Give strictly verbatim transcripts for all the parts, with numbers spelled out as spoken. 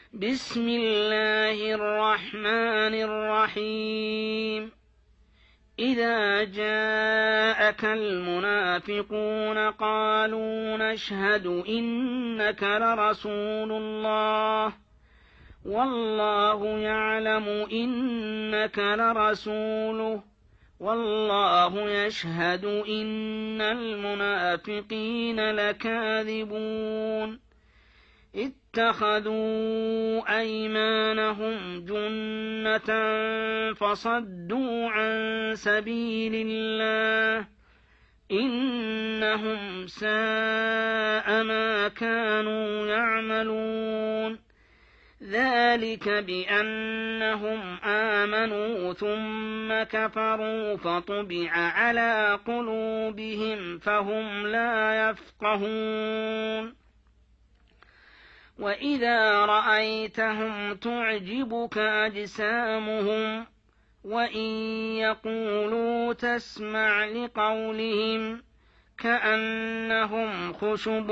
بسم الله الرحمن الرحيم إذا جاءك المنافقون قالوا نشهد إنك لرسول الله والله يعلم إنك لرسوله والله يشهد إن المنافقين لكاذبون اتخذوا أيمانهم جنة فصدوا عن سبيل الله إنهم ساء ما كانوا يعملون ذلك بأنهم آمنوا ثم كفروا فطبع على قلوبهم فهم لا يفقهون وإذا رأيتهم تعجبك أجسامهم وإن يقولوا تسمع لقولهم كأنهم خشب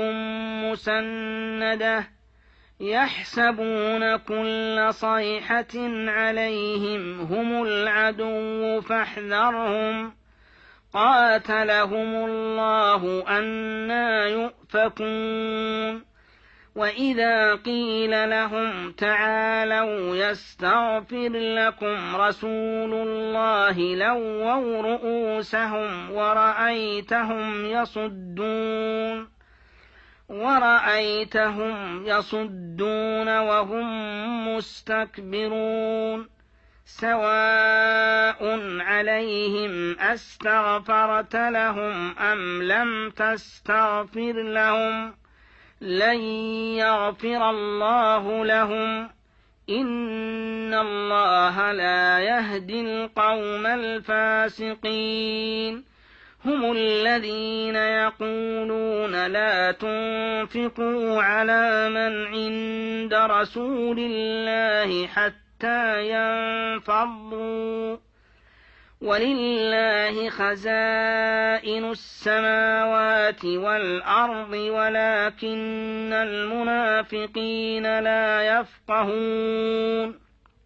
مسندة يحسبون كل صيحة عليهم هم العدو فاحذرهم قاتلهم الله أنى يؤفكون وإذا قيل لهم تعالوا يستغفر لكم رسول الله لووا رؤوسهم ورأيتهم يصدون ورأيتهم يصدون وهم مستكبرون سواء عليهم أستغفرت لهم أم لم تستغفر لهم لن يغفر الله لهم إن الله لا يهدي القوم الفاسقين هم الذين يقولون لا تنفقوا على من عند رسول الله حتى ينفضوا ولله خزائن السماوات والأرض ولكن المنافقين لا يفقهون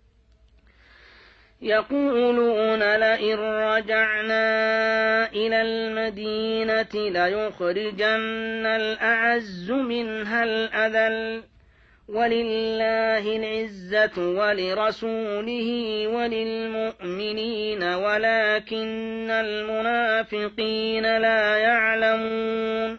يقولون لئن رجعنا إلى المدينة ليخرجن الأعز منها الأذل ولله العزة ولرسوله وللمؤمنين ولكن المنافقين لا يعلمون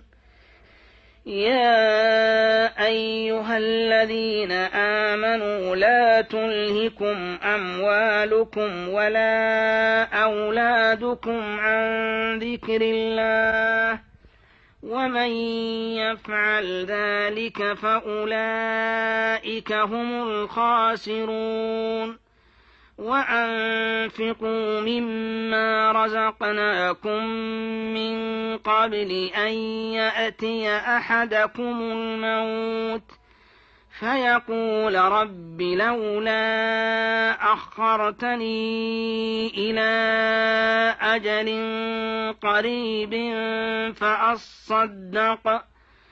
يا أيها الذين آمنوا لا تلهكم أموالكم ولا أولادكم عن ذكر الله ومن يفعل ذلك فأولئك هم الخاسرون وأنفقوا مما رزقناكم من قبل أن يأتي أحدكم الموت فيقول رب لولا أخرتني إلى أجل قريب فأصدق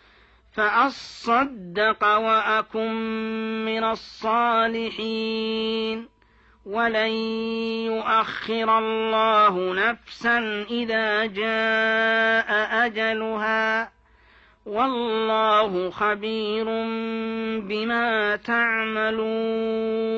فأصدق وأكن من الصالحين ولن يؤخر الله نفسا إذا جاء أجلها والله خبير بما تعملون